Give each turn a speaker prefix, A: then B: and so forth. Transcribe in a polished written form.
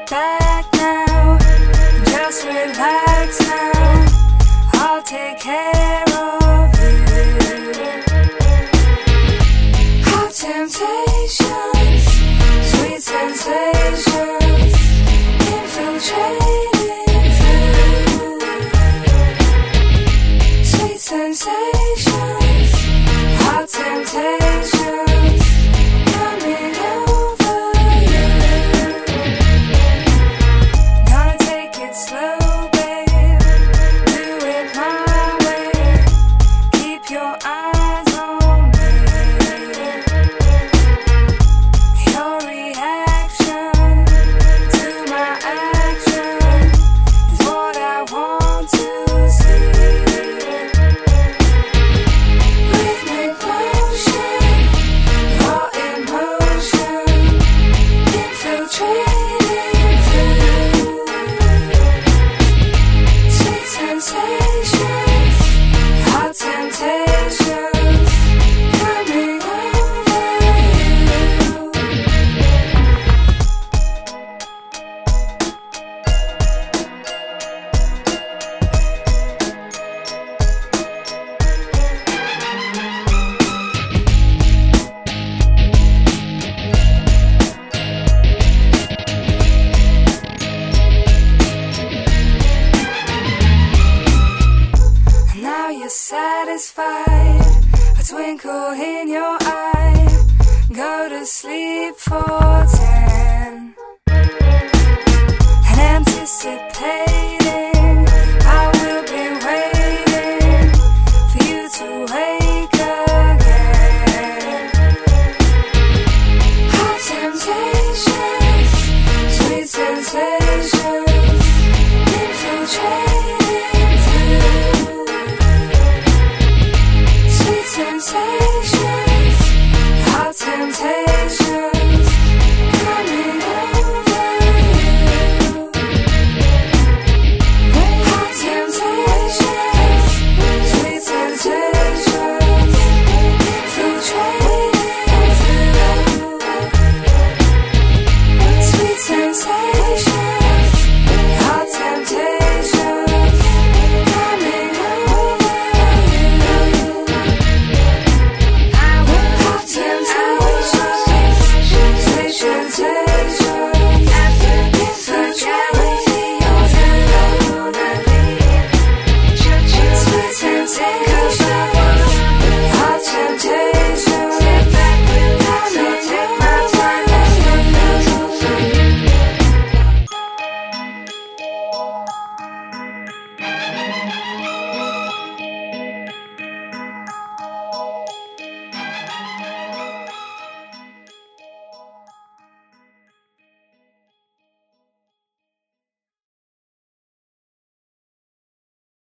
A: back now, just relax now, I'll take care of you. Hot temptations, sweet sensations, infiltrating through. Sweet sensations, hot temptations, coming over you. Gonna take it slow, babe, do it my way, keep your eyes on me. Your reaction to my action is what I want to see. Rhythmic motion, raw emotion, infiltrating through. Sweet sensations, hot temptations, coming over you. Now you're satisfied, a twinkle in your eye, go to sleep for